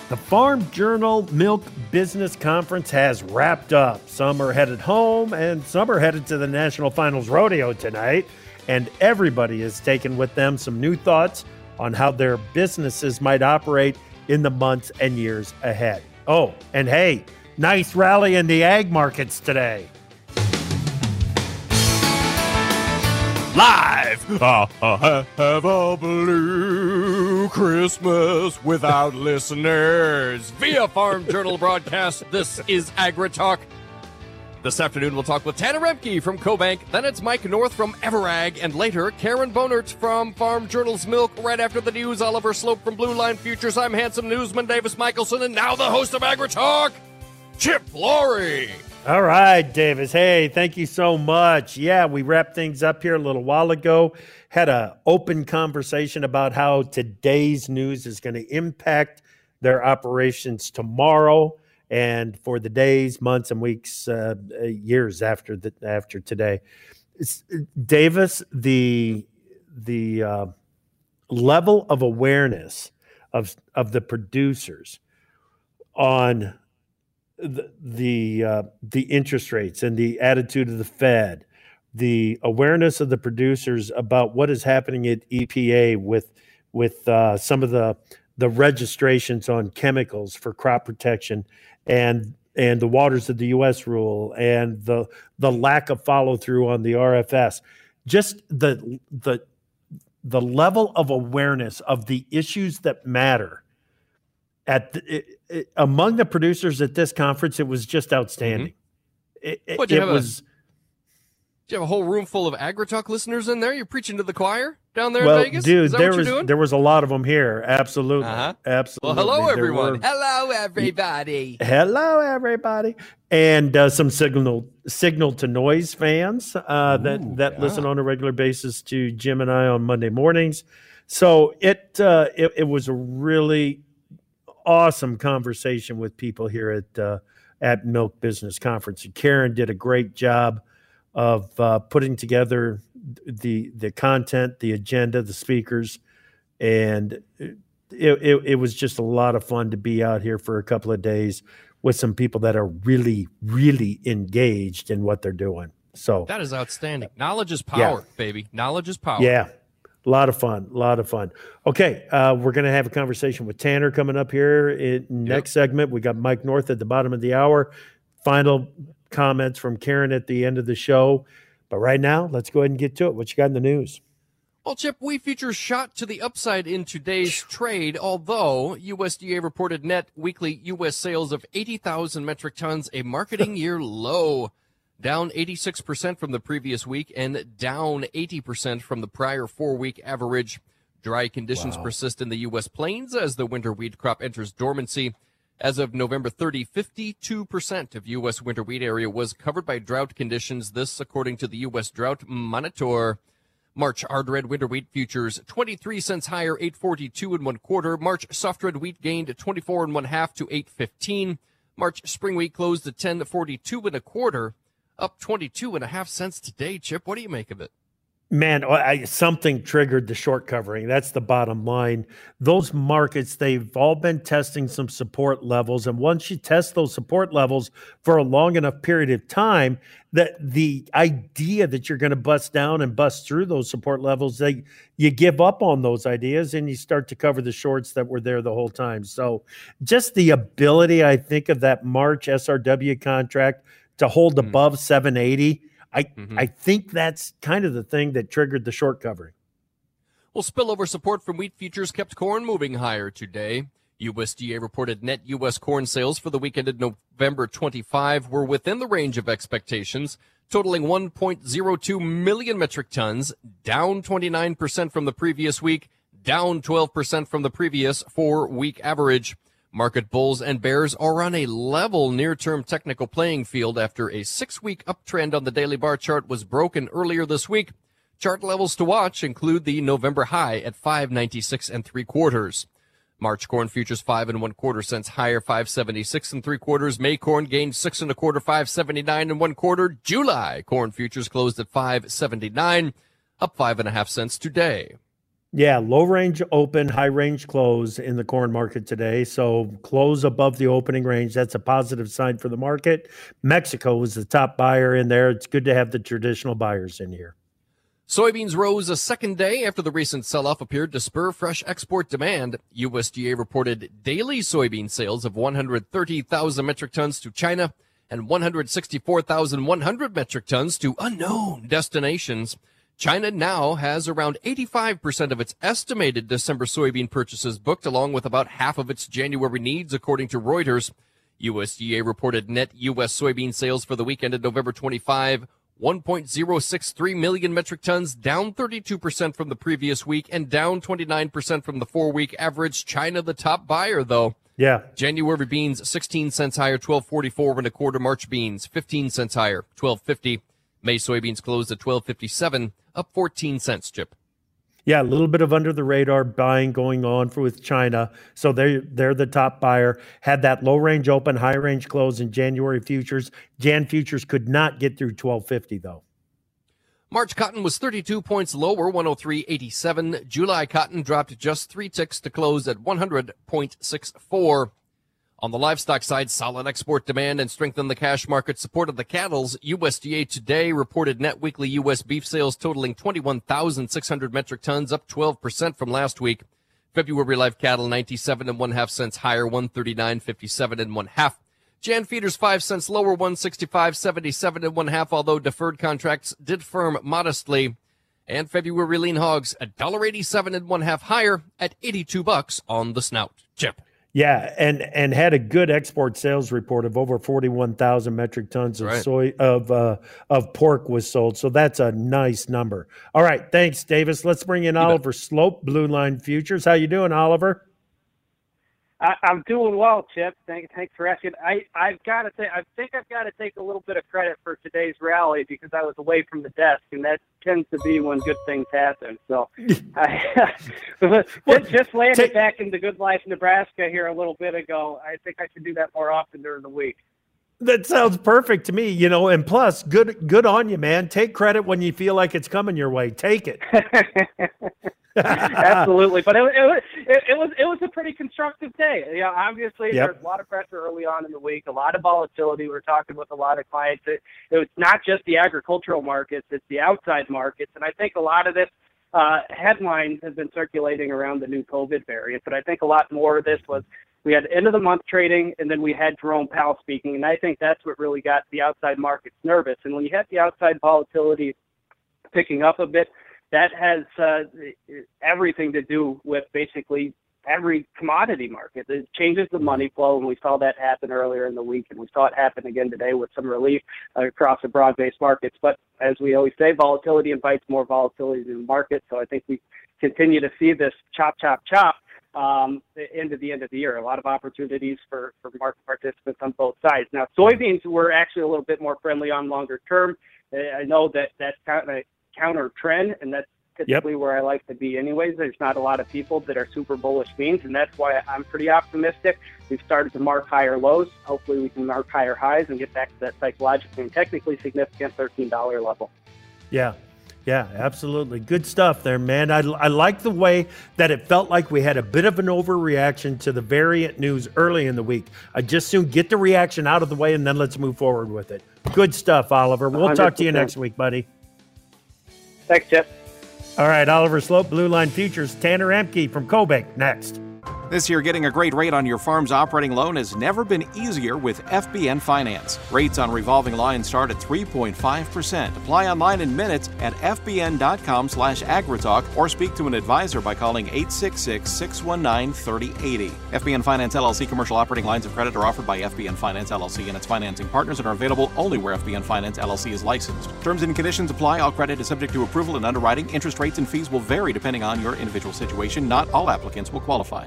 The Farm Journal Milk Business Conference has wrapped up. Some are headed home and some are headed to the National Finals Rodeo tonight. And everybody is taking with them some new thoughts on how their businesses might operate in the months and years ahead. Oh, and hey, nice rally in the ag markets today. Live! I have a blue Christmas without listeners. Via Farm Journal broadcast, this is AgriTalk. This afternoon, we'll talk with Tanner Remke from CoBank. Then it's Mike North from Everag. And later, Karen Bonert from Farm Journal's Milk. Right after the news, Oliver Slope from Blue Line Futures. I'm handsome newsman Davis Michelson. And now the host of AgriTalk, Chip Laurie. All right, Davis. Hey, thank you so much. Yeah, we wrapped things up here a little while ago. Had an open conversation about how today's news is going to impact their operations tomorrow and for the days, months, and weeks, years after today. Davis, the level of awareness of the producers on the interest rates and the attitude of the Fed, the awareness of the producers about what is happening at EPA with some of the registrations on chemicals for crop protection and the waters of the U.S. rule and the lack of follow through on the RFS, just the level of awareness of the issues that matter among the producers at this conference, it was just outstanding. Mm-hmm. Do you have a whole room full of AgriTalk listeners in there? You're preaching to the choir down there in Vegas? Dude, is that what you're doing? There was a lot of them here. Absolutely. Absolutely. Well, hello, everyone. Hello, everybody. Hello, everybody. And some signal to noise fans that listen on a regular basis to Jim and I on Monday mornings. So it was a really awesome conversation with people here at Milk Business Conference. And Karen did a great job of putting together the content, the agenda, the speakers, and it was just a lot of fun to be out here for a couple of days with some people that are really, really engaged in what they're doing. So that is outstanding. Knowledge is power, baby. Knowledge is power. Yeah. A lot of fun. Okay, we're going to have a conversation with Tanner coming up here in next segment. We got Mike North at the bottom of the hour. Final comments from Karen at the end of the show. But right now, let's go ahead and get to it. What you got in the news? Well, Chip, wheat futures shot to the upside in today's trade, although USDA reported net weekly U.S. sales of 80,000 metric tons, a marketing year low. Down 86% from the previous week and down 80% from the prior 4-week average. Dry conditions persist in the U.S. plains as the winter wheat crop enters dormancy. As of November 30, 52% of U.S. winter wheat area was covered by drought conditions. This, according to the U.S. Drought Monitor. March hard red winter wheat futures 23 cents higher, 8.42 1/4. March soft red wheat gained 24 1/2 to 8.15. March spring wheat closed at 10.42 1/4. Up 22.5 cents today, Chip. What do you make of it? Man, something triggered the short covering. That's the bottom line. Those markets, they've all been testing some support levels. And once you test those support levels for a long enough period of time, that the idea that you're going to bust down and bust through those support levels, you give up on those ideas and you start to cover the shorts that were there the whole time. So just the ability, I think, of that March SRW contract to hold above 780, I think that's kind of the thing that triggered the short covering. Well, spillover support from wheat futures kept corn moving higher today. USDA reported net U.S. corn sales for the week ended November 25 were within the range of expectations, totaling 1.02 million metric tons, down 29% from the previous week, down 12% from the previous 4-week average. Market bulls and bears are on a level near-term technical playing field after a 6-week uptrend on the daily bar chart was broken earlier this week. Chart levels to watch include the November high at 5.96 3/4. March corn futures 5 1/4 cents higher, 5.76 3/4. May corn gained 6 1/4, 5.79 1/4. July corn futures closed at 5.79, up 5.5 cents today. Yeah, low range open, high range close in the corn market today. So close above the opening range. That's a positive sign for the market. Mexico was the top buyer in there. It's good to have the traditional buyers in here. Soybeans rose a second day after the recent sell-off appeared to spur fresh export demand. USDA reported daily soybean sales of 130,000 metric tons to China and 164,100 metric tons to unknown destinations. China now has around 85% of its estimated December soybean purchases booked, along with about half of its January needs, according to Reuters. USDA reported net U.S. soybean sales for the week ended November 25, 1.063 million metric tons, down 32% from the previous week and down 29% from the 4-week average. China, the top buyer, though. Yeah. January beans, 16 cents higher, 12.44 and a quarter. March beans, 15 cents higher, 12.50. May soybeans closed at 12.57, up 14 cents, Chip. Yeah, a little bit of under the radar buying going on with China. So they're the top buyer. Had that low range open, high range close in January futures. Jan futures could not get through 12.50 though. March cotton was 32 points lower, 103.87. July cotton dropped just 3 ticks to close at 100.64. On the livestock side, solid export demand and strength in the cash market supported the cattle's. USDA today reported net weekly U.S. beef sales totaling 21,600 metric tons, up 12% from last week. February live cattle 97.5 cents higher, 139.57 Jan feeders 5 cents lower, 165.77 although deferred contracts did firm modestly. And February lean hogs $1.87 higher at $82 on the snout. Chip. Yeah, and had a good export sales report of over 41,000 metric tons of of pork was sold. So that's a nice number. All right, thanks, Davis. Let's bring in Oliver Slope, Blue Line Futures. How you doing, Oliver? I'm doing well, Chip. Thanks for asking. I've got to say, I think I've got to take a little bit of credit for today's rally because I was away from the desk, and that tends to be when good things happen. So I just landed back into Good Life, Nebraska here a little bit ago. I think I should do that more often during the week. That sounds perfect to me, and plus, good on you, man. Take credit when you feel like it's coming your way. Take it. Absolutely, but it was a pretty constructive day. Obviously there's a lot of pressure early on in the week, a lot of volatility. We're talking with a lot of clients. It's not just the agricultural markets; it's the outside markets, and I think a lot of this headlines have been circulating around the new COVID variant. But I think a lot more of this was we had end of the month trading, and then we had Jerome Powell speaking, and I think that's what really got the outside markets nervous. And when you have the outside volatility picking up a bit, that has everything to do with basically every commodity market. It changes the money flow, and we saw that happen earlier in the week, and we saw it happen again today with some relief across the broad-based markets. But as we always say, volatility invites more volatility in the market, so I think we continue to see this chop into the end of the year. A lot of opportunities for market participants on both sides. Now, soybeans were actually a little bit more friendly on longer term. I know that's kind of counter trend, and that's typically where I like to be anyways. There's not a lot of people that are super bullish beans, and that's why I'm pretty optimistic. We've started to mark higher lows. Hopefully we can mark higher highs and get back to that psychologically and technically significant $13 level. Yeah, absolutely. Good stuff there, man. I like the way that it felt like we had a bit of an overreaction to the variant news early in the week. I just soon get the reaction out of the way, and then let's move forward with it. Good stuff, Oliver. We'll 100%. Talk to you next week, buddy. Thanks, Jeff. All right, Oliver Slope, Blue Line Futures. Tanner Emke from CoBank next. This year, getting a great rate on your farm's operating loan has never been easier with FBN Finance. Rates on revolving lines start at 3.5%. Apply online in minutes at fbn.com/agritalk or speak to an advisor by calling 866-619-3080. FBN Finance LLC commercial operating lines of credit are offered by FBN Finance LLC and its financing partners and are available only where FBN Finance LLC is licensed. Terms and conditions apply. All credit is subject to approval and underwriting. Interest rates and fees will vary depending on your individual situation. Not all applicants will qualify.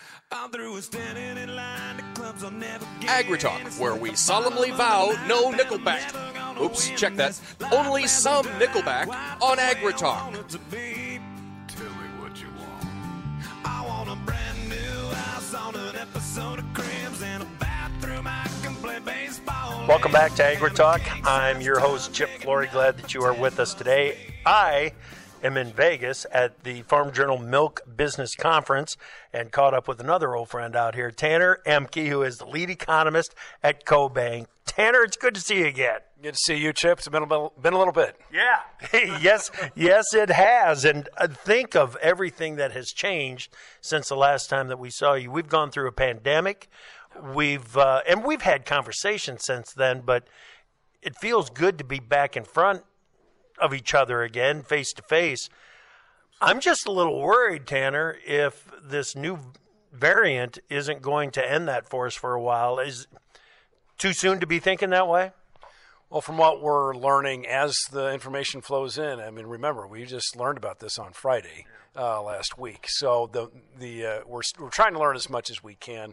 AgriTalk, where we solemnly vow no Nickelback. Oops, check that. Only some Nickelback on AgriTalk. Tell me what you want. I want a brand new house on an episode of Cribs and a bathroom I can play baseball. Welcome back to AgriTalk. I'm your host, Chip Flory. Glad that you are with us today. I am in Vegas at the Farm Journal Milk Business Conference and caught up with another old friend out here, Tanner Ehmke, who is the lead economist at CoBank. Tanner, it's good to see you again. Good to see you, Chip. It's been a little bit. Yeah. yes, it has. And think of everything that has changed since the last time that we saw you. We've gone through a pandemic. We've had conversations since then, but it feels good to be back in front of each other again, face to face. I'm just a little worried, Tanner, if this new variant isn't going to end that for us for a while. Is too soon to be thinking that way? Well, from what we're learning as the information flows in, I mean, remember, we just learned about this on Friday last week. So we're trying to learn as much as we can.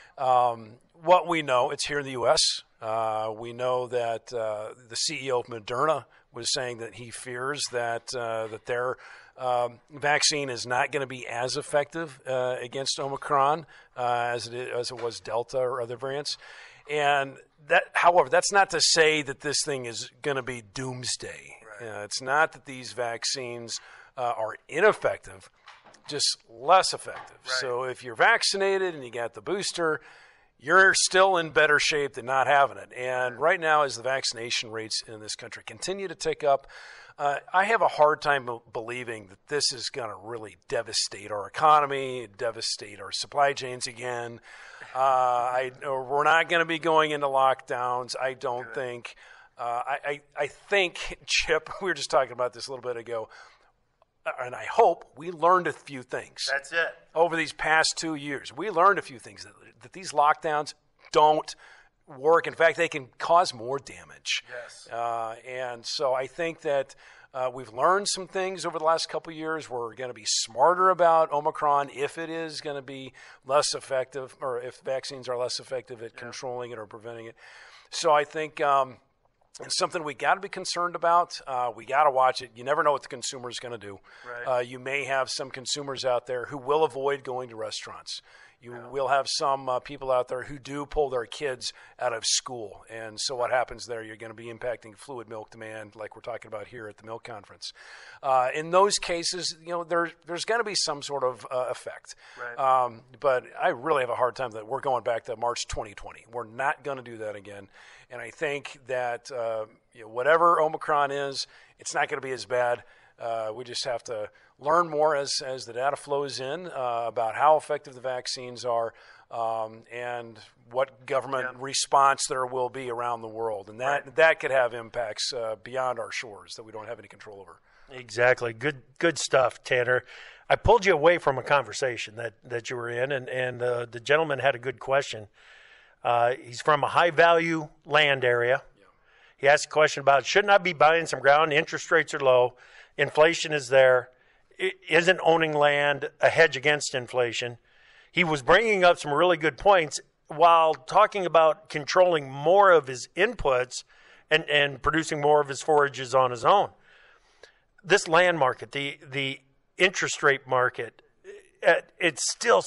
What we know, it's here in the U.S. We know that the CEO of Moderna was saying that he fears that their vaccine is not going to be as effective against Omicron as it was Delta or other variants. And however, that's not to say that this thing is going to be doomsday. Right. It's not that these vaccines are ineffective, just less effective. Right. So if you're vaccinated and you got the booster, you're still in better shape than not having it. And right now, as the vaccination rates in this country continue to tick up, I have a hard time believing that this is going to really devastate our economy, devastate our supply chains again. We're not going to be going into lockdowns, I don't think. I think, Chip, we were just talking about this a little bit ago, and I hope we learned a few things. That's it. Over these past 2 years. We learned a few things, that these lockdowns don't work. In fact, they can cause more damage. Yes. And so I think that we've learned some things over the last couple of years. We're going to be smarter about Omicron if it is going to be less effective, or if vaccines are less effective at controlling it or preventing it. So I think it's something we got to be concerned about. We got to watch it. You never know what the consumer is going to do. Right. You may have some consumers out there who will avoid going to restaurants. You will have some people out there who do pull their kids out of school. And so what happens there, you're going to be impacting fluid milk demand like we're talking about here at the Milk Conference. In those cases, there's going to be some sort of effect. Right. But I really have a hard time that we're going back to March 2020. We're not going to do that again. And I think that whatever Omicron is, it's not going to be as bad. We just have to learn more as the data flows in about how effective the vaccines are and what government response there will be around the world. And that could have impacts beyond our shores that we don't have any control over. Exactly. Good stuff, Tanner. I pulled you away from a conversation that you were in, and the gentleman had a good question. He's from a high-value land area. Yeah. He asked a question about, shouldn't I be buying some ground? Interest rates are low. Inflation is there. Isn't owning land a hedge against inflation? He was bringing up some really good points while talking about controlling more of his inputs and producing more of his forages on his own. This land market, the interest rate market, it's still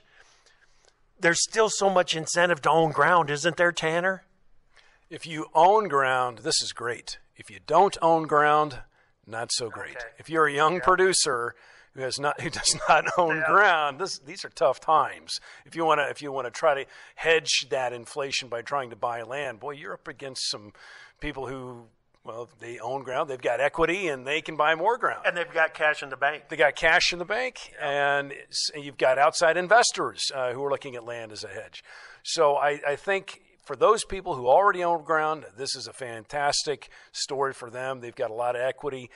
there's still so much incentive to own ground, isn't there, Tanner? If you own ground, this is great. If you don't own ground, not so great. Okay. If you're a young producer who does not own ground, these are tough times. If you want to try to hedge that inflation by trying to buy land, boy, you're up against some people who, well, they own ground, they've got equity, and they can buy more ground. And they've got cash in the bank. They got cash in the bank, and you've got outside investors who are looking at land as a hedge. So I think for those people who already own ground, this is a fantastic story for them. They've got a lot of equity.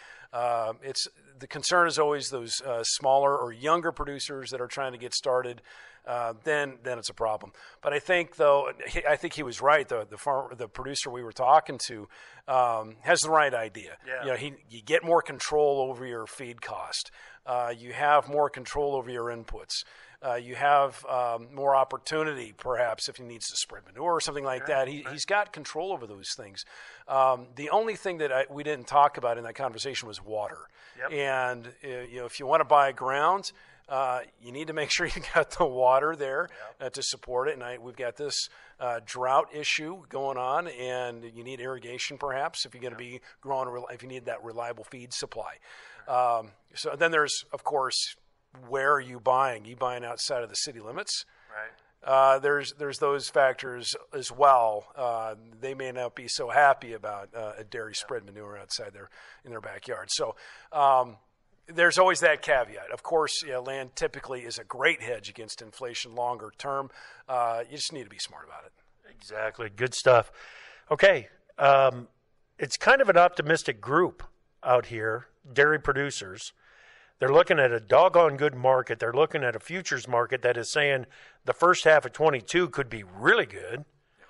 The concern is always those smaller or younger producers that are trying to get started. Then it's a problem. But I think, though, he was right. The producer we were talking to has the right idea. Yeah. You get more control over your feed cost. You have more control over your inputs. You have more opportunity, perhaps, if he needs to spread manure or something like that. He's got control over those things. The only thing that we didn't talk about in that conversation was water. Yep. And if you want to buy ground, You need to make sure you got the water there to support it. And we've got this drought issue going on, and you need irrigation perhaps if you're going to be growing, if you need that reliable feed supply. So then there's, of course, where are you buying? You buying outside of the city limits? Right. There's those factors as well. They may not be so happy about a dairy spread manure outside in their backyard. So there's always that caveat. Of course, land typically is a great hedge against inflation longer term. You just need to be smart about it. Exactly. Good stuff. Okay. It's kind of an optimistic group out here, dairy producers. They're looking at a doggone good market. They're looking at a futures market that is saying the first half of 22 could be really good.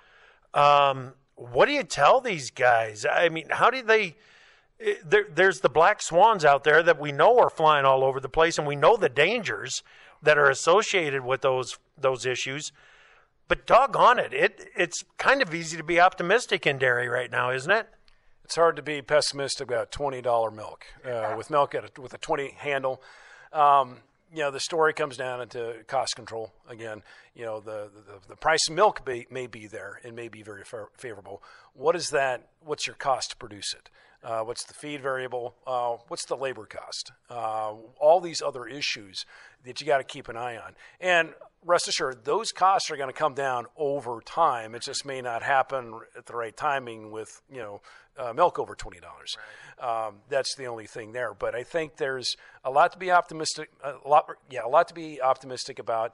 What do you tell these guys? I mean, how do they there's the black swans out there that we know are flying all over the place, and we know the dangers that are associated with those issues. But doggone it, it's kind of easy to be optimistic in dairy right now, isn't it? It's hard to be pessimistic about $20 milk. With milk with a 20 handle, the story comes down into cost control again. The price of milk may be there and may be very favorable. What's your cost to produce it? What's the feed variable? What's the labor cost? All these other issues that you got to keep an eye on. And rest assured, those costs are going to come down over time. It just may not happen at the right timing with, milk over $20. Right. That's the only thing there. But I think there's a lot to be optimistic. A lot to be optimistic about.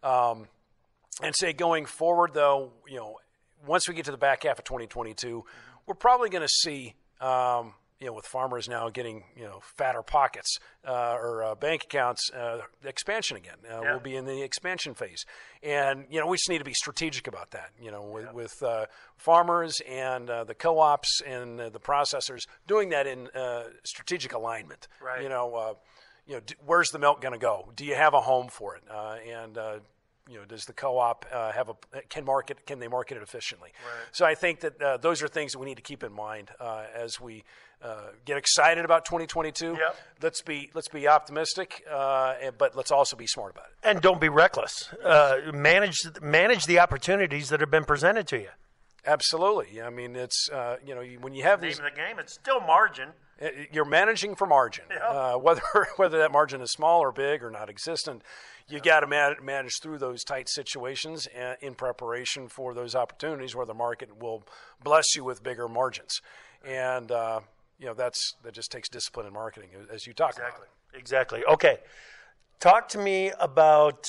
And say going forward, though, once we get to the back half of 2022, we're probably going to see. With farmers now getting, fatter pockets or bank accounts, expansion again. We'll be in the expansion phase. And, we just need to be strategic about that, with farmers and the co-ops and the processors doing that in strategic alignment. Right. Where's the milk going to go? Do you have a home for it? Does the co-op can they market it efficiently? Right. So I think that those are things that we need to keep in mind as we get excited about 2022. Yep. Let's be optimistic, but let's also be smart about it. And don't be reckless. Manage the opportunities that have been presented to you. Absolutely. I mean, it's when you have these. Name of the game, it's still margin. You're managing for margin, whether that margin is small or big or not existent. You got to manage through those tight situations in preparation for those opportunities where the market will bless you with bigger margins, and that just takes discipline in marketing, as you talk about. Exactly. Okay, talk to me about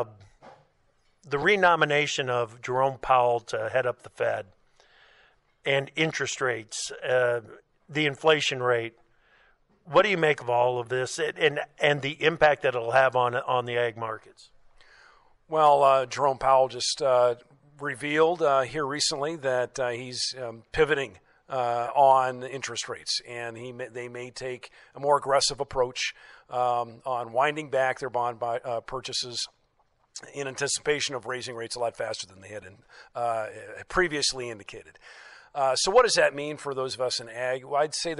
the renomination of Jerome Powell to head up the Fed and interest rates, the inflation rate. What do you make of all of this and the impact that it'll have on the ag markets? Well, Jerome Powell just revealed here recently that he's pivoting on interest rates, and they may take a more aggressive approach on winding back their bond purchases in anticipation of raising rates a lot faster than they had previously indicated. So what does that mean for those of us in ag? Well, I'd say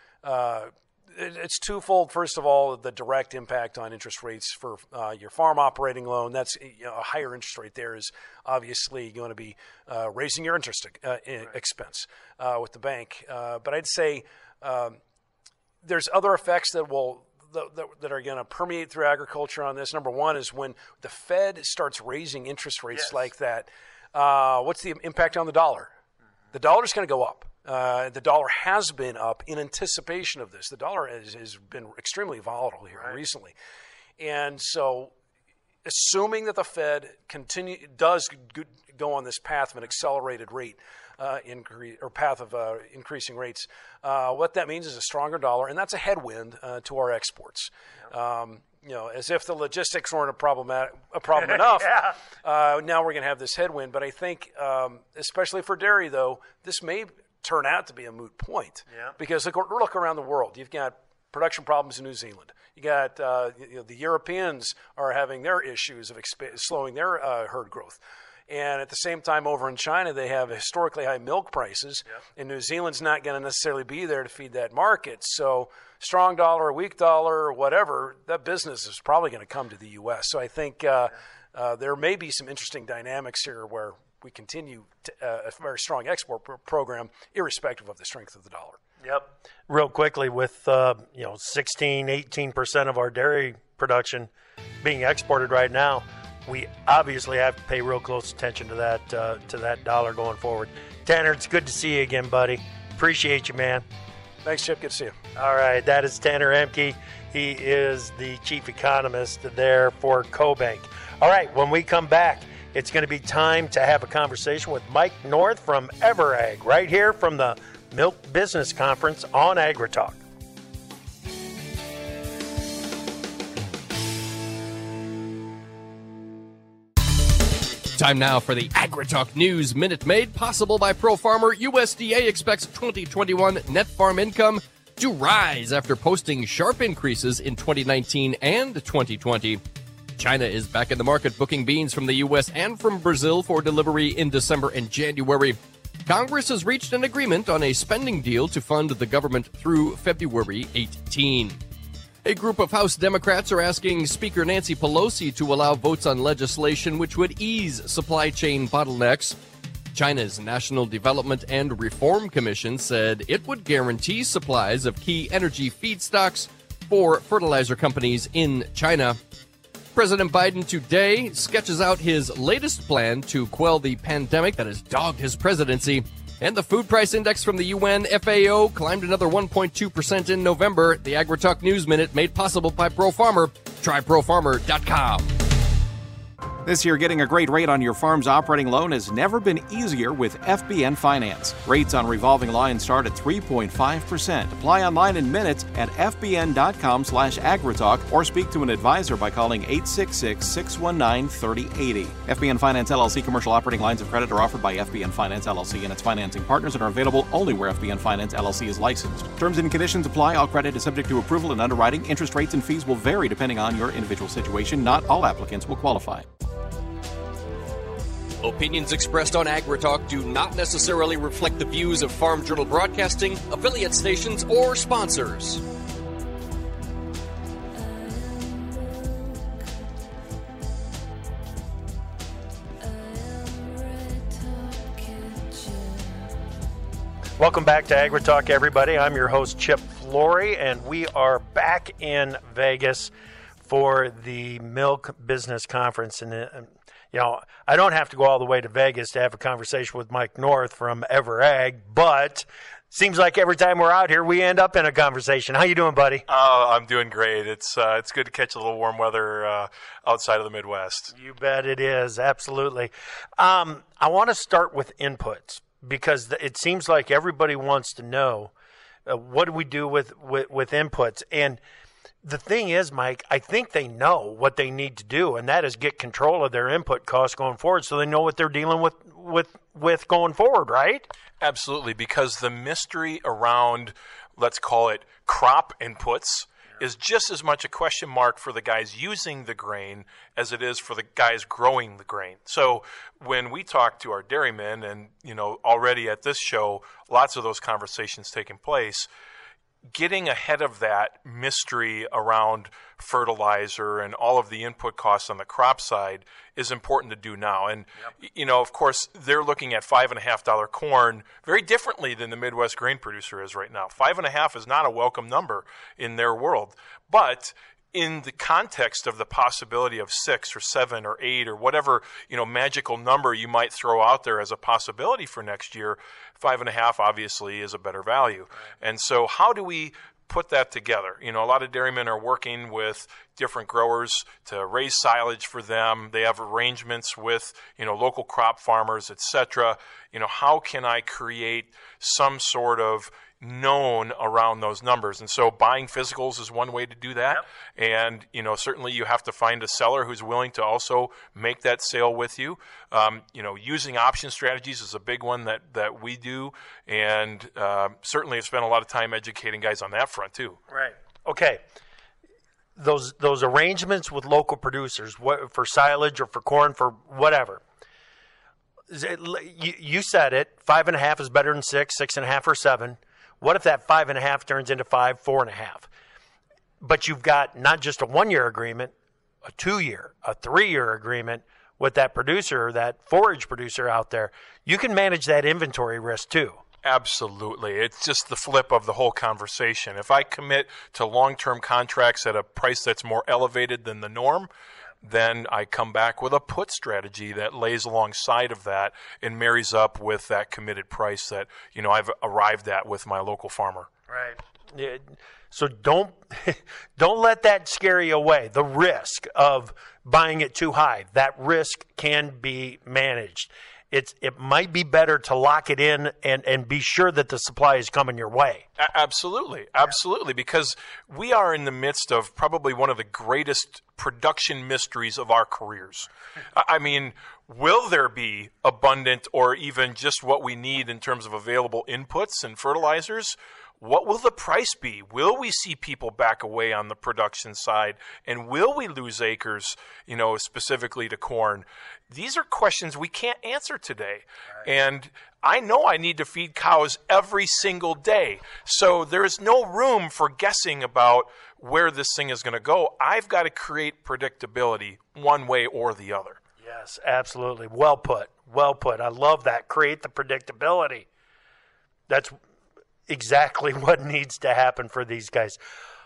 it's twofold. First of all, the direct impact on interest rates for your farm operating loan. That's a higher interest rate there is obviously going to be raising your interest expense with the bank. But I'd say there's other effects that are going to permeate through agriculture on this. Number one is when the Fed starts raising interest rates like that, what's the impact on the dollar? The dollar is going to go up. The dollar has been up in anticipation of this. The dollar has been extremely volatile here recently. And so assuming that the Fed does go on this path of an accelerated rate increase or path of increasing rates, what that means is a stronger dollar, and that's a headwind to our exports. As if the logistics weren't a problem enough. Now we're going to have this headwind. But I think, especially for dairy, though, this may turn out to be a moot point. Yeah. Because look around the world. You've got production problems in New Zealand. You got the Europeans are having their issues of slowing their herd growth. And at the same time, over in China, they have historically high milk prices, and New Zealand's not going to necessarily be there to feed that market. So strong dollar, weak dollar, whatever, that business is probably going to come to the U.S. So I think there may be some interesting dynamics here where we continue a very strong export program, irrespective of the strength of the dollar. Yep. Real quickly, with 16, 18% of our dairy production being exported right now, we obviously have to pay real close attention to that dollar going forward. Tanner, it's good to see you again, buddy. Appreciate you, man. Thanks, Chip. Good to see you. All right, that is Tanner Ehmke. He is the chief economist there for CoBank. All right, when we come back, it's going to be time to have a conversation with Mike North from EverAg, right here from the Milk Business Conference on AgriTalk. Time now for the AgriTalk News Minute, made possible by ProFarmer. USDA expects 2021 net farm income to rise after posting sharp increases in 2019 and 2020. China is back in the market, booking beans from the U.S. and from Brazil for delivery in December and January. Congress has reached an agreement on a spending deal to fund the government through February 18. A group of House Democrats are asking Speaker Nancy Pelosi to allow votes on legislation which would ease supply chain bottlenecks. China's National Development and Reform Commission said it would guarantee supplies of key energy feedstocks for fertilizer companies in China. President Biden today sketches out his latest plan to quell the pandemic that has dogged his presidency. And the food price index from the UN FAO climbed another 1.2% in November. The AgriTalk News Minute made possible by ProFarmer. Try ProFarmer.com. This year, getting a great rate on your farm's operating loan has never been easier with FBN Finance. Rates on revolving lines start at 3.5%. Apply online in minutes at fbn.com/agritalk or speak to an advisor by calling 866-619-3080. FBN Finance LLC commercial operating lines of credit are offered by FBN Finance LLC and its financing partners and are available only where FBN Finance LLC is licensed. Terms and conditions apply. All credit is subject to approval and underwriting. Interest rates and fees will vary depending on your individual situation. Not all applicants will qualify. Opinions expressed on AgriTalk do not necessarily reflect the views of Farm Journal Broadcasting, affiliate stations, or sponsors. Welcome back to AgriTalk, everybody. I'm your host, Chip Flory, and we are back in Vegas for the Milk Business Conference. And I don't have to go all the way to Vegas to have a conversation with Mike North from EverAg, but seems like every time we're out here, we end up in a conversation. How you doing, buddy? Oh, I'm doing great. It's good to catch a little warm weather outside of the Midwest. You bet it is. Absolutely. I want to start with inputs because it seems like everybody wants to know what do we do with inputs. And the thing is, Mike, I think they know what they need to do, and that is get control of their input costs going forward so they know what they're dealing with going forward, right? Absolutely, because the mystery around, let's call it, crop inputs is just as much a question mark for the guys using the grain as it is for the guys growing the grain. So when we talk to our dairymen, and already at this show, lots of those conversations taking place, getting ahead of that mystery around fertilizer and all of the input costs on the crop side is important to do now. And, of course, they're looking at $5.50 corn very differently than the Midwest grain producer is right now. 5.5 is not a welcome number in their world. But in the context of the possibility of 6 or 7 or 8 or whatever, magical number you might throw out there as a possibility for next year, 5.5 obviously is a better value. And so how do we put that together? A lot of dairymen are working with different growers to raise silage for them. They have arrangements with, local crop farmers, et cetera. How can I create some sort of known around those numbers? And so buying physicals is one way to do that. Yep. And, certainly you have to find a seller who's willing to also make that sale with you. Using option strategies is a big one that we do. And certainly I've spent a lot of time educating guys on that front too. Right. Okay. Those arrangements with local producers, for silage or for corn, for whatever. You said it, 5.5 is better than 6, 6.5 or 7. What if that 5.5 turns into 5, 4.5? But you've got not just a 1-year agreement, a 2-year, a 3-year agreement with that producer, that forage producer out there. You can manage that inventory risk too. Absolutely. It's just the flip of the whole conversation. If I commit to long-term contracts at a price that's more elevated than the norm, then I come back with a put strategy that lays alongside of that and marries up with that committed price that, I've arrived at with my local farmer. Right. Yeah. So don't let that scare you away. The risk of buying it too high, that risk can be managed. It might be better to lock it in and be sure that the supply is coming your way. Absolutely. Because we are in the midst of probably one of the greatest production mysteries of our careers. I mean, will there be abundant or even just what we need in terms of available inputs and fertilizers? What will the price be? Will we see people back away on the production side? And will we lose acres, specifically to corn? These are questions we can't answer today. Right. And I know I need to feed cows every single day. So there is no room for guessing about where this thing is going to go. I've got to create predictability one way or the other. Yes, absolutely. Well put. I love that. Create the predictability. That's exactly what needs to happen for these guys.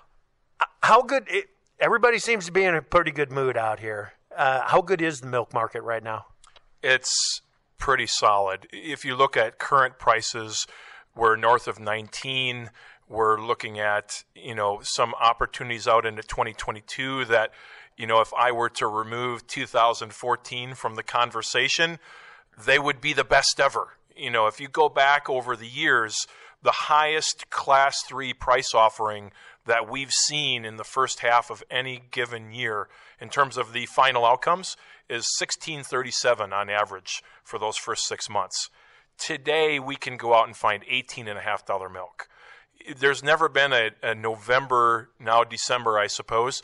How good? Everybody seems to be in a pretty good mood out here. How good is the milk market right now? It's pretty solid. If you look at current prices, we're north of 19. We're looking at, some opportunities out into 2022 that, if I were to remove 2014 from the conversation, they would be the best ever. If you go back over the years, the highest Class 3 price offering that we've seen in the first half of any given year in terms of the final outcomes is $16.37 on average for those first 6 months. Today, we can go out and find $18.50 milk. There's never been a November, now December, I suppose,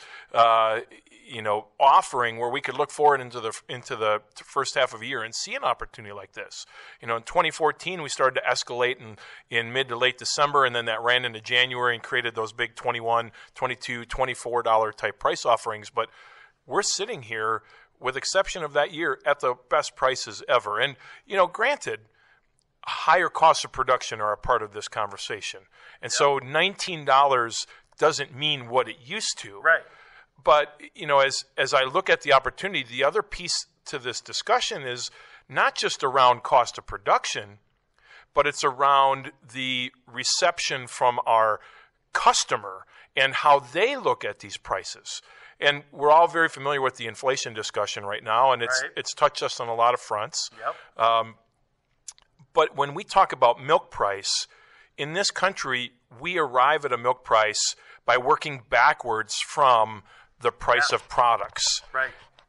offering where we could look forward into the first half of the year and see an opportunity like this. In 2014, we started to escalate in mid to late December, and then that ran into January and created those big $21, $22, $24 type price offerings. But we're sitting here, with exception of that year, at the best prices ever. And, granted, higher costs of production are a part of this conversation. And so $19 doesn't mean what it used to. Right. But, as I look at the opportunity, the other piece to this discussion is not just around cost of production, but it's around the reception from our customer and how they look at these prices. And we're all very familiar with the inflation discussion right now, and it's touched us on a lot of fronts. Yep. But when we talk about milk price, in this country, we arrive at a milk price by working backwards from the price of products. Right.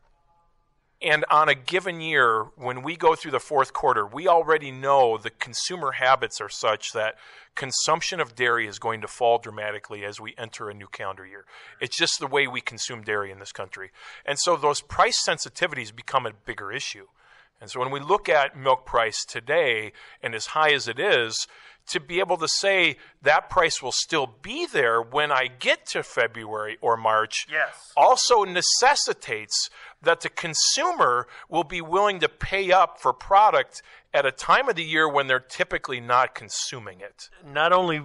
And on a given year, when we go through the fourth quarter, we already know the consumer habits are such that consumption of dairy is going to fall dramatically as we enter a new calendar year. It's just the way we consume dairy in this country. And so those price sensitivities become a bigger issue. And so when we look at milk price today, and as high as it is, to be able to say that price will still be there when I get to February or March, yes, also necessitates that the consumer will be willing to pay up for product at a time of the year when they're typically not consuming it. Not only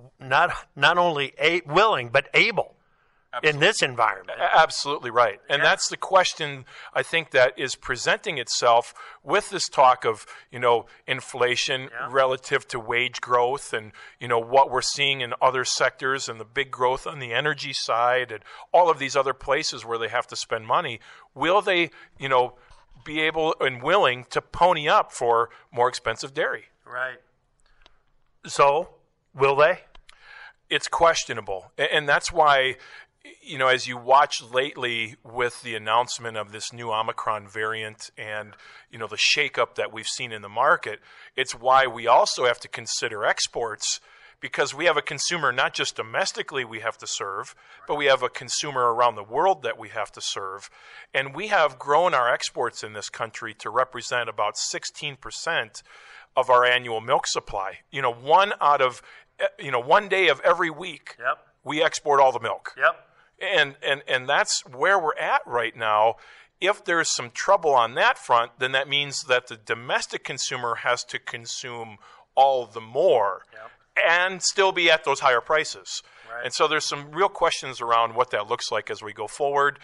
willing, but able. Absolutely. In this environment. Absolutely right. And that's the question, I think, that is presenting itself with this talk of, inflation relative to wage growth and, what we're seeing in other sectors and the big growth on the energy side and all of these other places where they have to spend money. Will they, be able and willing to pony up for more expensive dairy? Right. So, will they? It's questionable. And that's why, as you watch lately with the announcement of this new Omicron variant and, the shakeup that we've seen in the market, it's why we also have to consider exports, because we have a consumer not just domestically we have to serve, but we have a consumer around the world that we have to serve. And we have grown our exports in this country to represent about 16% of our annual milk supply. 1 out of one day of every week, Yep. we export all the milk. Yep. And that's where we're at right now. If there's some trouble on that front, then that means that the domestic consumer has to consume all the more and still be at those higher prices. Right. And so there's some real questions around what that looks like as we go forward.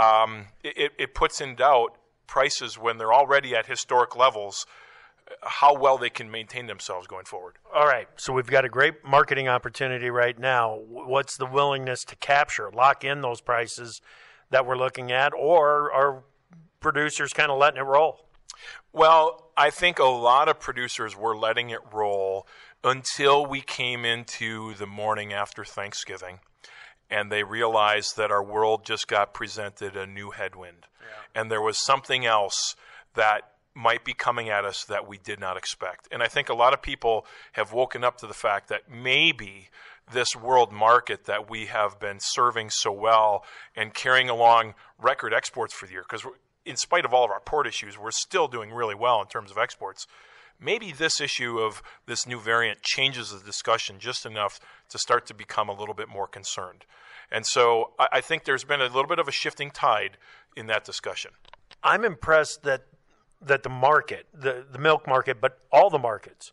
It puts in doubt prices when they're already at historic levels, how well they can maintain themselves going forward. All right, so we've got a great marketing opportunity right now. What's the willingness to capture, lock in those prices that we're looking at, or are producers kind of letting it roll? Well, I think a lot of producers were letting it roll until we came into the morning after Thanksgiving, and they realized that our world just got presented a new headwind, and there was something else that might be coming at us that we did not expect. And I think a lot of people have woken up to the fact that maybe this world market that we have been serving so well and carrying along record exports for the year, because in spite of all of our port issues, we're still doing really well in terms of exports. Maybe this issue of this new variant changes the discussion just enough to start to become a little bit more concerned. And so I think there's been a little bit of a shifting tide in that discussion. I'm impressed that the market, the milk market, but all the markets,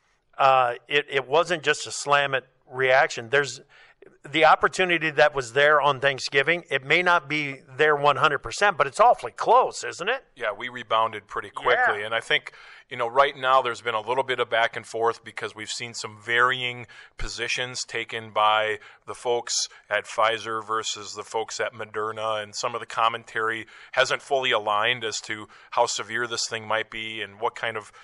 it wasn't just a slam it reaction. There's the opportunity that was there on Thanksgiving. It may not be there 100%, but it's awfully close, isn't it? Yeah, we rebounded pretty quickly. And I think, right now there's been a little bit of back and forth because we've seen some varying positions taken by the folks at Pfizer versus the folks at Moderna, and some of the commentary hasn't fully aligned as to how severe this thing might be and what kind of,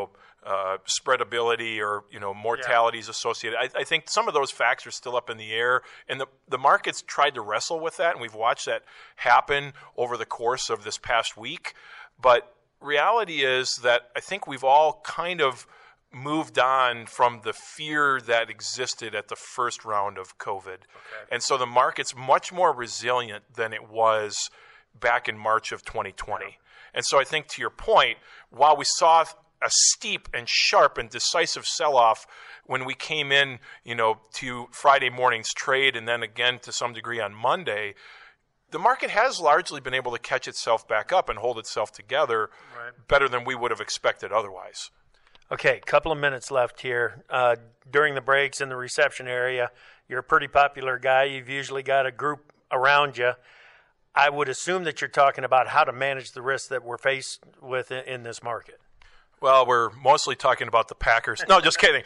spreadability or, mortalities associated. I think some of those facts are still up in the air, and the markets tried to wrestle with that, and we've watched that happen over the course of this past week. But reality is that I think we've all kind of moved on from the fear that existed at the first round of COVID. And so the market's much more resilient than it was back in March of 2020. And so I think, to your point, while we saw a steep and sharp and decisive sell-off when we came in, to Friday morning's trade and then again to some degree on Monday, the market has largely been able to catch itself back up and hold itself together better than we would have expected otherwise. Okay, a couple of minutes left here. During the breaks in the reception area, you're a pretty popular guy. You've usually got a group around you. I would assume that you're talking about how to manage the risks that we're faced with in this market. Well, we're mostly talking about the Packers. No, just kidding.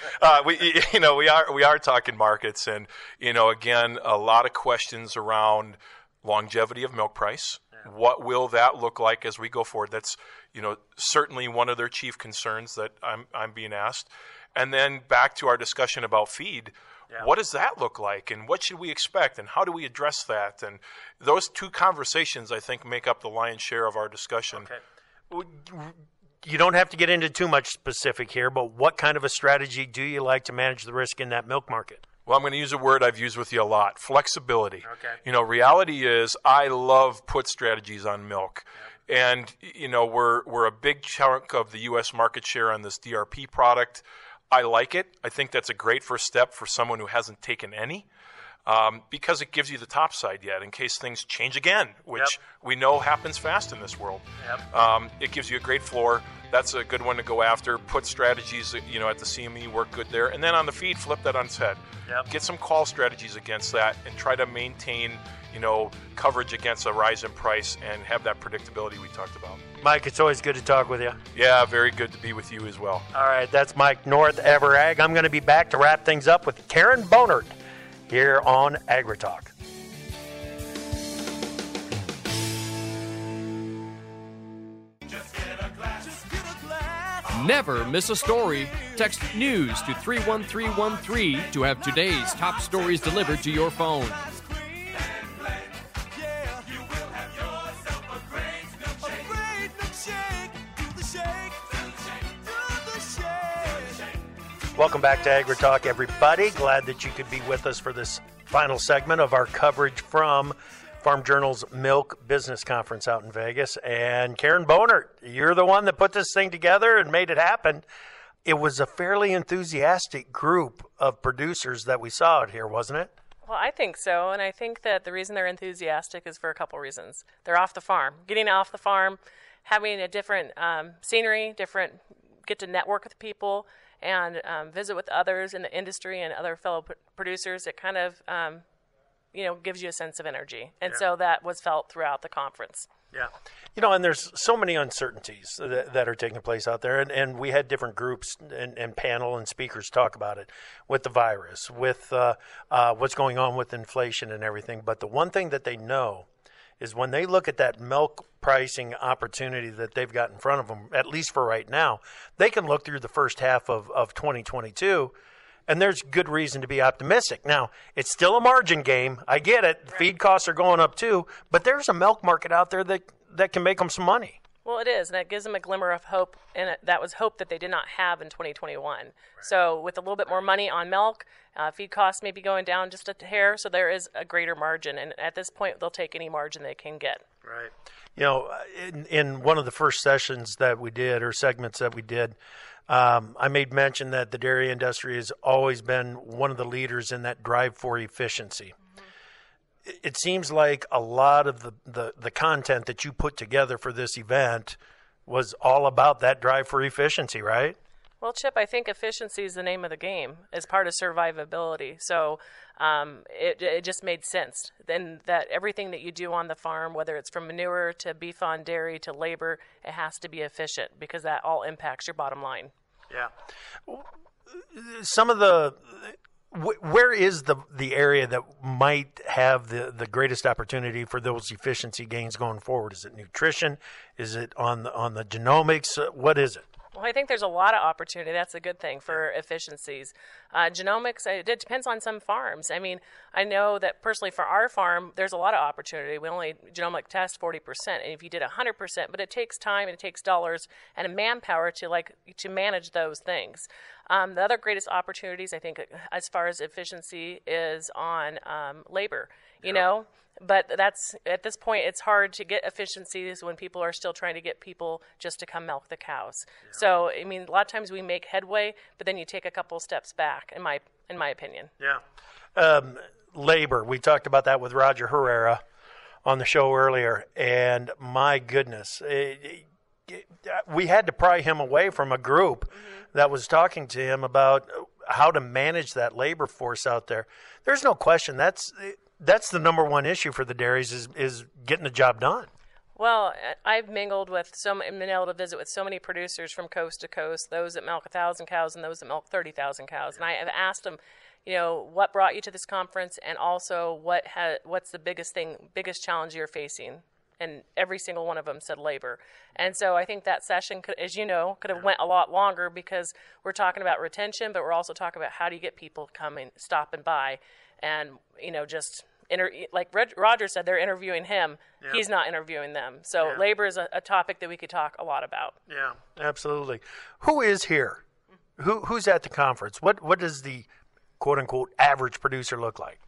We are talking markets, and again, a lot of questions around longevity of milk price. What will that look like as we go forward? That's certainly one of their chief concerns that I'm being asked. And then back to our discussion about feed. What does that look like, and what should we expect, and how do we address that? And those two conversations, I think, make up the lion's share of our discussion. Okay. You don't have to get into too much specific here, but what kind of a strategy do you like to manage the risk in that milk market? Well, I'm going to use a word I've used with you a lot: flexibility. Okay. Reality is I love put strategies on milk. And, we're a big chunk of the U.S. market share on this DRP product. I like it. I think that's a great first step for someone who hasn't taken any, because it gives you the top side yet in case things change again, which we know happens fast in this world. It gives you a great floor. That's a good one to go after. Put strategies, at the CME work good there. And then on the feed, flip that on its head. Get some call strategies against that and try to maintain, coverage against a rise in price and have that predictability we talked about. Mike, it's always good to talk with you. Yeah, very good to be with you as well. All right, that's Mike North, EverAg. I'm going to be back to wrap things up with Karen Bonert here on AgriTalk. Never miss a story. Text news to 31313 to have today's top stories delivered to your phone. Welcome back to AgriTalk, everybody. Glad that you could be with us for this final segment of our coverage from Farm Journal's Milk Business Conference out in Vegas. And Karen Bonert, you're the one that put this thing together and made it happen. it was a fairly enthusiastic group of producers that we saw out here, wasn't it? Well, I think so, and I think that the reason they're enthusiastic is for a couple reasons. They're off the farm. Getting off the farm, having a different scenery, get to network with people, and visit with others in the industry and other fellow producers. It kind of, gives you a sense of energy. And so that was felt throughout the conference. Yeah. And there's so many uncertainties that are taking place out there. And we had different groups and panel and speakers talk about it with the virus, with what's going on with inflation and everything. But the one thing that they know is when they look at that milk pricing opportunity that they've got in front of them, at least for right now, they can look through the first half of 2022, and there's good reason to be optimistic. Now, it's still a margin game. I get it. Right. Feed costs are going up too, but there's a milk market out there that can make them some money. Well, it is, and it gives them a glimmer of hope, and that was hope that they did not have in 2021. Right. So with a little bit more money on milk, feed costs may be going down just a hair, so there is a greater margin, and at this point, they'll take any margin they can get. Right. In one of the first sessions that we did, or segments that we did, I made mention that the dairy industry has always been one of the leaders in that drive for efficiency. It seems like a lot of the content that you put together for this event was all about that drive for efficiency, right? Well, Chip, I think efficiency is the name of the game as part of survivability. So it just made sense. Then that everything that you do on the farm, whether it's from manure to beef on dairy to labor, it has to be efficient because that all impacts your bottom line. Yeah. Some of where is the area that might have the greatest opportunity for those efficiency gains going forward? Is it nutrition? Is it on the genomics? What is it? Well, I think there's a lot of opportunity. That's a good thing for efficiencies. Genomics, it depends on some farms. I mean, I know that personally for our farm, there's a lot of opportunity. We only genomic test 40%, and if you did 100%, but it takes time and it takes dollars and manpower to manage those things. The other greatest opportunities, I think, as far as efficiency, is on labor. But that's at this point, it's hard to get efficiencies when people are still trying to get people just to come milk the cows. Yeah. So, I mean, a lot of times we make headway, but then you take a couple steps back, in my opinion. Yeah. Labor, we talked about that with Roger Herrera on the show earlier, and my goodness, we had to pry him away from a group that was talking to him about how to manage that labor force out there. There's no question that's the number one issue for the dairies is getting the job done. Well, I've mingled with been able to visit with so many producers from coast to coast, those that milk 1,000 cows and those that milk 30,000 cows. And I have asked them, what brought you to this conference, and also what's the biggest challenge you're facing? And every single one of them said labor. And so I think that session, could have went a lot longer because we're talking about retention, but we're also talking about how do you get people coming, stopping by. And, like Roger said, they're interviewing him. Yeah. He's not interviewing them. So labor is a topic that we could talk a lot about. Yeah, absolutely. Who is here? Who's at the conference? What does the quote-unquote average producer look like?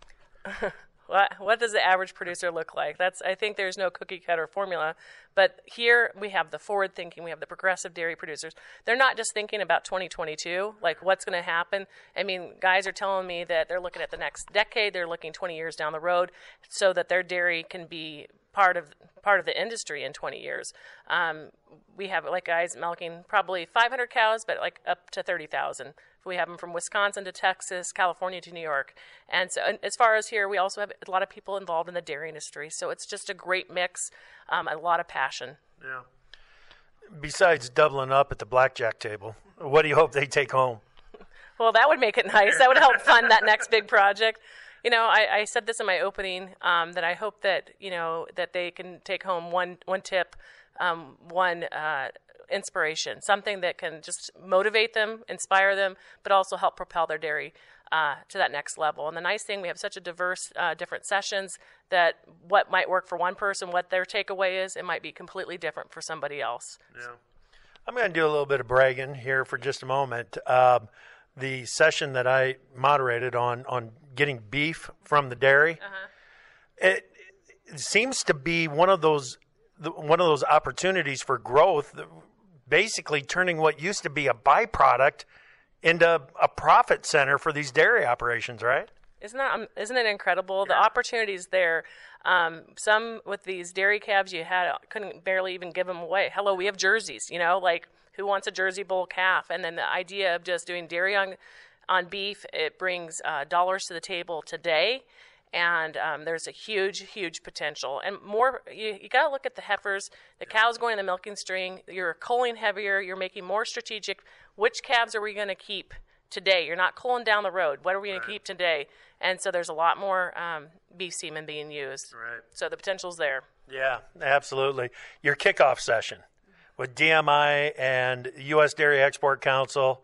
What does the average producer look like? I think there's no cookie-cutter formula. But here we have the forward-thinking. We have the progressive dairy producers. They're not just thinking about 2022, like what's going to happen. I mean, guys are telling me that they're looking at the next decade. They're looking 20 years down the road so that their dairy can be part of the industry in 20 years. We have guys milking probably 500 cows, but up to 30,000. We have them from Wisconsin to Texas, California to New York. And so as far as here, we also have a lot of people involved in the dairy industry. So it's just a great mix, a lot of passion. Yeah. Besides doubling up at the blackjack table, what do you hope they take home? Well, that would make it nice. That would help fund that next big project. I said this in my opening, that I hope that, that they can take home one tip, one inspiration, something that can just motivate them, inspire them, but also help propel their dairy to that next level. And the nice thing, we have such a diverse, different sessions that what might work for one person, what their takeaway is, it might be completely different for somebody else. Yeah. I'm going to do a little bit of bragging here for just a moment. The session that I moderated on getting beef from the dairy, it seems to be one of those opportunities for growth basically turning what used to be a byproduct into a profit center for these dairy operations, right? Isn't it incredible? The opportunities there. Some with these dairy calves you had couldn't barely even give them away. Hello, we have jerseys, like who wants a Jersey bull calf? And then the idea of just doing dairy on beef, it brings dollars to the table today. And there's a huge potential. And more, you got to look at the heifers, the cows going in the milking string. You're culling heavier. You're making more strategic. Which calves are we going to keep today? You're not culling down the road. What are we going to keep today? And so there's a lot more beef semen being used. Right. So the potential's there. Yeah, absolutely. Your kickoff session with DMI and U.S. Dairy Export Council,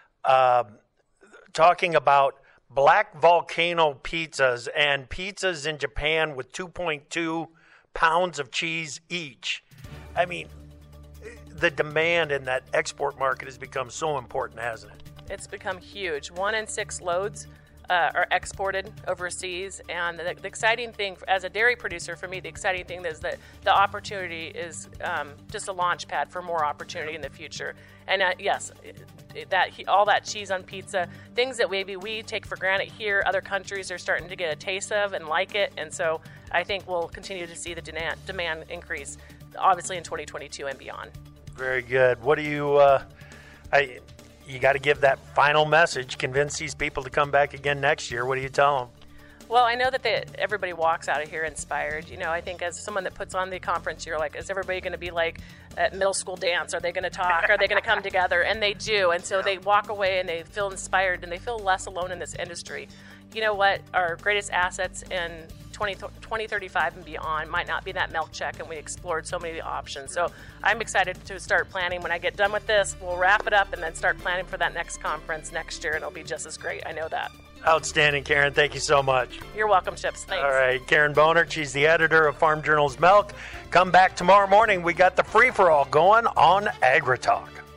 talking about Black Volcano pizzas and pizzas in Japan with 2.2 pounds of cheese each. I mean, the demand in that export market has become so important, hasn't it? It's become huge. 1 in 6 loads are exported overseas. And the exciting thing, as a dairy producer, for me, the exciting thing is that the opportunity is just a launch pad for more opportunity in the future. And yes, all that cheese on pizza, things that maybe we take for granted here, other countries are starting to get a taste of and like it. And so I think we'll continue to see the demand increase, obviously in 2022 and beyond. Very good. What do you, you got to give that final message, convince these people to come back again next year. What do you tell them? Well, I know that everybody walks out of here inspired. I think as someone that puts on the conference, you're like, is everybody going to be like at middle school dance? Are they going to talk? Are they going to come together? And they do. And so they walk away and they feel inspired and they feel less alone in this industry. You know what? Our greatest assets in 2035 and beyond might not be that milk check, and we explored so many options. So I'm excited to start planning. When I get done with this, we'll wrap it up and then start planning for that next conference next year, and it'll be just as great. I know that. Outstanding, Karen. Thank you so much. You're welcome, Chips. Thanks. All right, Karen Bohnert, she's the editor of Farm Journal's Milk. Come back tomorrow morning. We got the free-for-all going on AgriTalk.